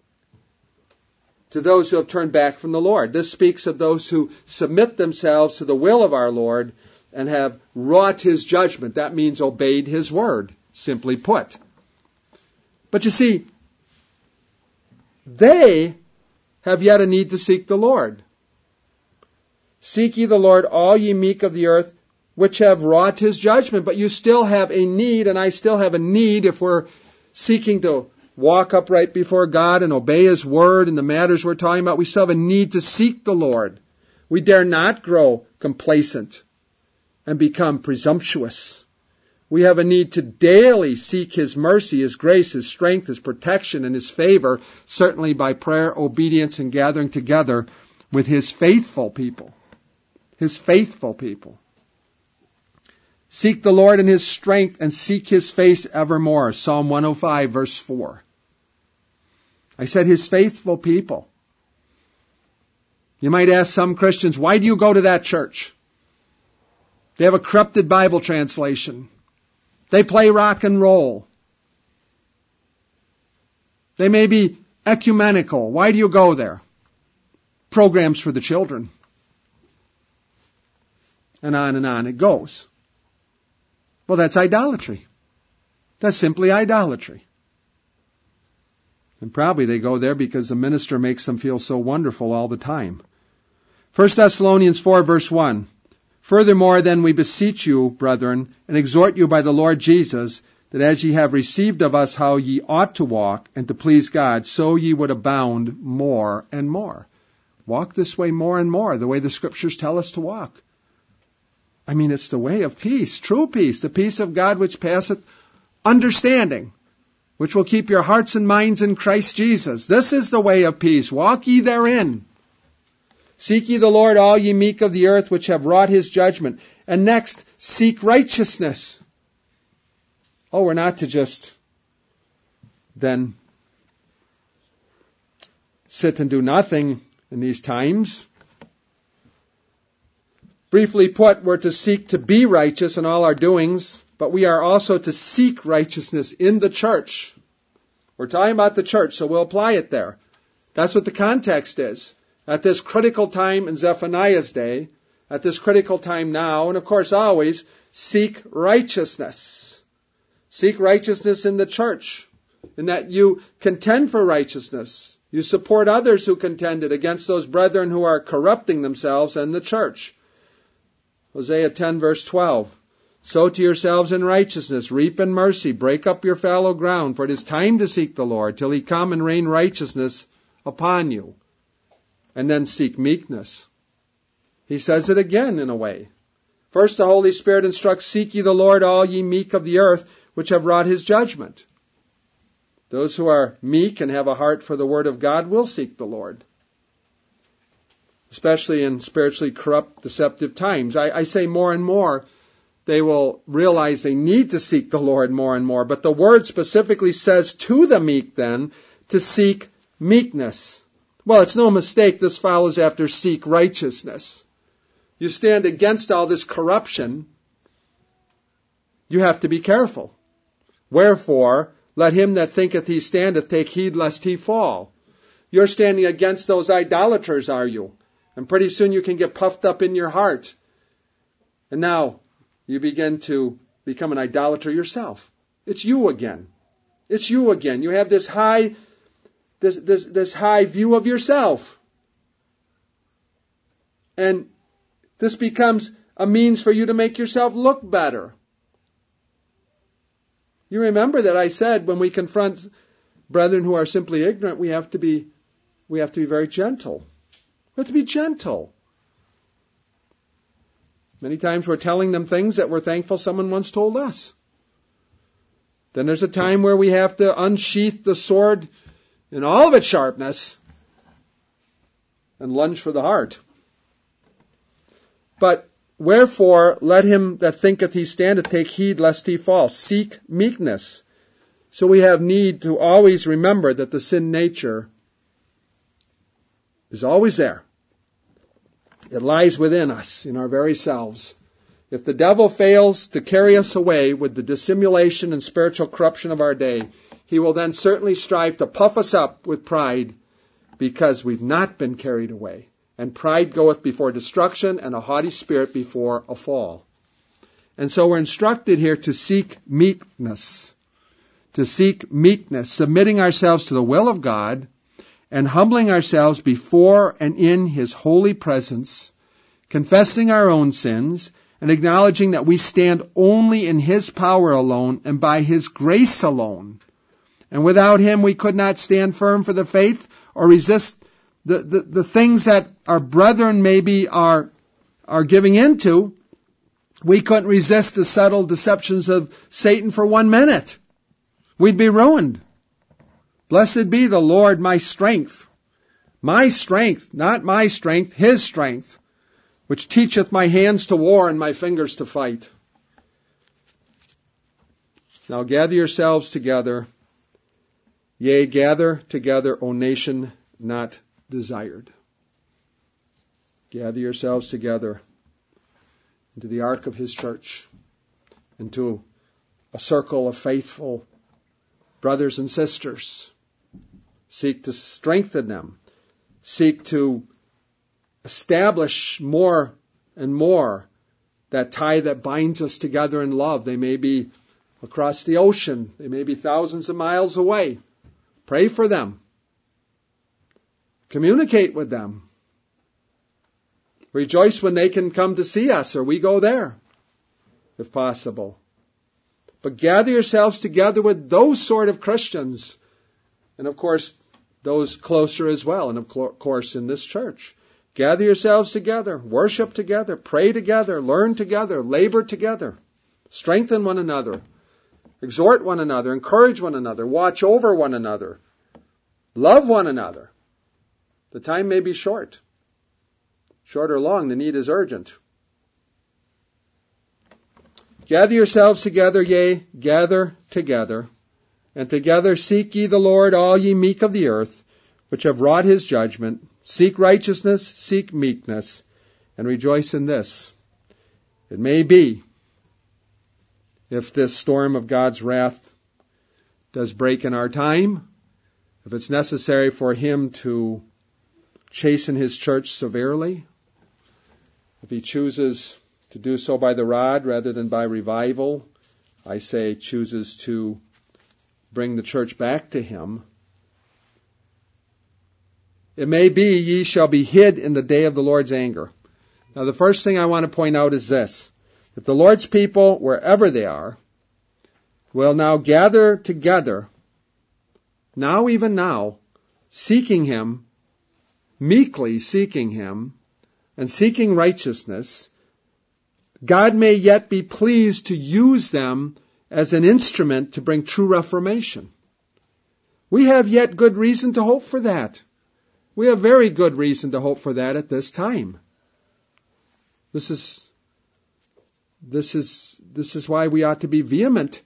A: to those who have turned back from the Lord. This speaks of those who submit themselves to the will of our Lord and have wrought his judgment. That means obeyed his word, simply put. But you see, they have yet a need to seek the Lord. Seek ye the Lord, all ye meek of the earth, which have wrought his judgment. But you still have a need, and I still have a need, if we're seeking to walk upright before God and obey His Word in the matters we're talking about, we still have a need to seek the Lord. We dare not grow complacent and become presumptuous. We have a need to daily seek His mercy, His grace, His strength, His protection, and His favor, certainly by prayer, obedience, and gathering together with His faithful people. His faithful people. Seek the Lord in His strength and seek His face evermore. Psalm one oh five, verse four. I said His faithful people. You might ask some Christians, why do you go to that church? They have a corrupted Bible translation. They play rock and roll. They may be ecumenical. Why do you go there? Programs for the children. And on and on it goes. Well, that's idolatry. That's simply idolatry. And probably they go there because the minister makes them feel so wonderful all the time. First Thessalonians four, verse one. Furthermore, then we beseech you, brethren, and exhort you by the Lord Jesus, that as ye have received of us how ye ought to walk and to please God, so ye would abound more and more. Walk this way more and more, the way the Scriptures tell us to walk. I mean, it's the way of peace, true peace, the peace of God which passeth understanding, which will keep your hearts and minds in Christ Jesus. This is the way of peace. Walk ye therein. Seek ye the Lord, all ye meek of the earth, which have wrought His judgment. And next, seek righteousness. Oh, we're not to just then sit and do nothing in these times. Briefly put, we're to seek to be righteous in all our doings, but we are also to seek righteousness in the church. We're talking about the church, so we'll apply it there. That's what the context is. At this critical time in Zephaniah's day, at this critical time now, and of course always, seek righteousness. Seek righteousness in the church, in that you contend for righteousness. You support others who contended against those brethren who are corrupting themselves and the church. Hosea ten, verse twelve. Sow to yourselves in righteousness, reap in mercy, break up your fallow ground, for it is time to seek the Lord, till He come and rain righteousness upon you. And then seek meekness. He says it again in a way. First the Holy Spirit instructs, seek ye the Lord, all ye meek of the earth, which have wrought His judgment. Those who are meek and have a heart for the Word of God will seek the Lord. Especially in spiritually corrupt, deceptive times. I, I say more and more, they will realize they need to seek the Lord more and more. But the Word specifically says to the meek then, to seek meekness. Well, it's no mistake this follows after seek righteousness. You stand against all this corruption, you have to be careful. Wherefore, let him that thinketh he standeth take heed lest he fall. You're standing against those idolaters, are you? And pretty soon you can get puffed up in your heart. And now you begin to become an idolater yourself. It's you again. It's you again. You have this high This, this, this high view of yourself. And this becomes a means for you to make yourself look better. You remember that I said when we confront brethren who are simply ignorant, we have to be, we have to be very gentle. We have to be gentle. Many times we're telling them things that we're thankful someone once told us. Then there's a time where we have to unsheath the sword in all of its sharpness and lunge for the heart. But wherefore let him that thinketh he standeth take heed lest he fall. Seek meekness. So we have need to always remember that the sin nature is always there. It lies within us, in our very selves. If the devil fails to carry us away with the dissimulation and spiritual corruption of our day, he will then certainly strive to puff us up with pride because we've not been carried away. And pride goeth before destruction, and a haughty spirit before a fall. And so we're instructed here to seek meekness. To seek meekness, submitting ourselves to the will of God, and humbling ourselves before and in His holy presence, confessing our own sins, and acknowledging that we stand only in His power alone and by His grace alone. And without him we could not stand firm for the faith or resist the, the, the things that our brethren maybe are, are giving into. We couldn't resist the subtle deceptions of Satan for one minute. We'd be ruined. Blessed be the Lord, my strength. My strength, not my strength, his strength, which teacheth my hands to war and my fingers to fight. Now gather yourselves together. Yea, gather together, O nation not desired. Gather yourselves together into the ark of his church, into a circle of faithful brothers and sisters. Seek to strengthen them. Seek to establish more and more that tie that binds us together in love. They may be across the ocean. They may be thousands of miles away. Pray for them. Communicate with them. Rejoice when they can come to see us, or we go there, if possible. But gather yourselves together with those sort of Christians, and of course, those closer as well, and of course in this church. Gather yourselves together, worship together, pray together, learn together, labor together, strengthen one another, exhort one another, encourage one another, watch over one another, love one another. The time may be short. Short or long, the need is urgent. Gather yourselves together, yea, gather together, and together seek ye the Lord, all ye meek of the earth, which have wrought his judgment. Seek righteousness, seek meekness, and rejoice in this. It may be, if this storm of God's wrath does break in our time, if it's necessary for him to chasten his church severely, if he chooses to do so by the rod rather than by revival, I say chooses to bring the church back to him. It may be ye shall be hid in the day of the Lord's anger. Now the first thing I want to point out is this. If the Lord's people, wherever they are, will now gather together, now even now, seeking him, meekly seeking him, and seeking righteousness, God may yet be pleased to use them as an instrument to bring true reformation. We have yet good reason to hope for that. We have very good reason to hope for that at this time. This is, this is, this is why we ought to be vehement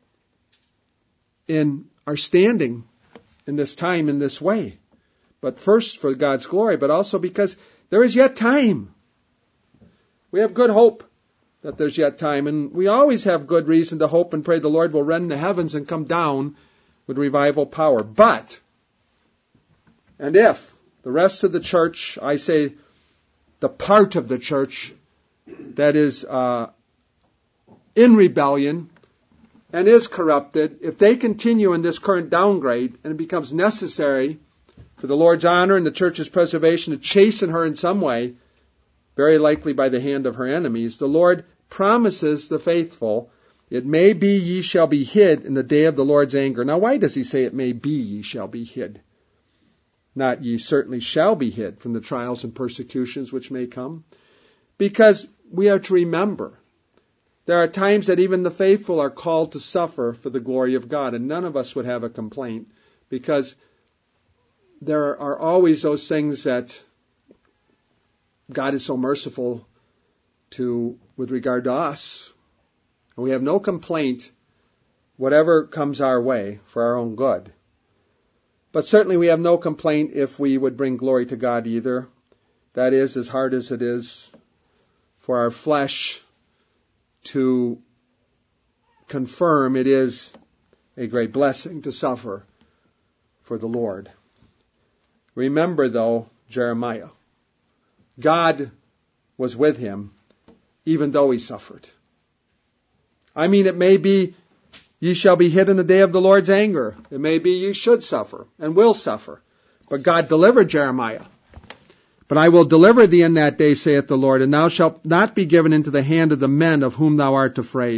A: in our standing in this time in this way. But first for God's glory, but also because there is yet time. We have good hope that there's yet time, and we always have good reason to hope and pray the Lord will rend the heavens and come down with revival power. But, and if the rest of the church, I say the part of the church that is uh, in rebellion and is corrupted, if they continue in this current downgrade and it becomes necessary for the Lord's honor and the church's preservation to chasten her in some way, very likely by the hand of her enemies, the Lord promises the faithful, it may be ye shall be hid in the day of the Lord's anger. Now why does he say it may be ye shall be hid? Not ye certainly shall be hid from the trials and persecutions which may come. Because we are to remember, there are times that even the faithful are called to suffer for the glory of God, and none of us would have a complaint, because there are always those things that God is so merciful to with regard to us. And we have no complaint, whatever comes our way, for our own good. But certainly we have no complaint if we would bring glory to God either. That is, as hard as it is for our flesh to confirm, it is a great blessing to suffer for the Lord. Remember, though, Jeremiah. God was with him, even though he suffered. I mean, it may be, ye shall be hid in the day of the Lord's anger. It may be you should suffer, and will suffer. But God delivered Jeremiah. But I will deliver thee in that day, saith the Lord, and thou shalt not be given into the hand of the men of whom thou art afraid.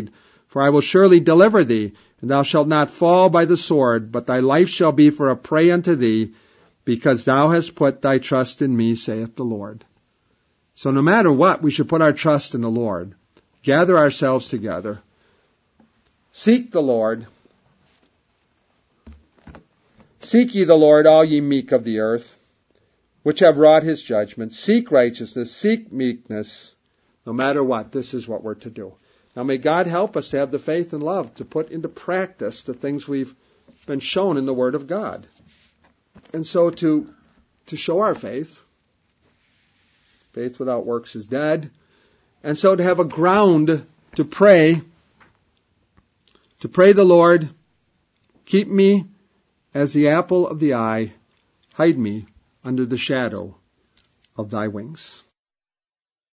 A: For I will surely deliver thee, and thou shalt not fall by the sword, but thy life shall be for a prey unto thee, because thou hast put thy trust in me, saith the Lord. So no matter what, we should put our trust in the Lord. Gather ourselves together. Seek the Lord. Seek ye the Lord, all ye meek of the earth, which have wrought his judgment. Seek righteousness, seek meekness. No matter what, this is what we're to do. Now may God help us to have the faith and love to put into practice the things we've been shown in the Word of God. And so to, to show our faith, faith without works is dead, and so to have a ground to pray, to pray the Lord, keep me as the apple of the eye, hide me under the shadow of thy wings.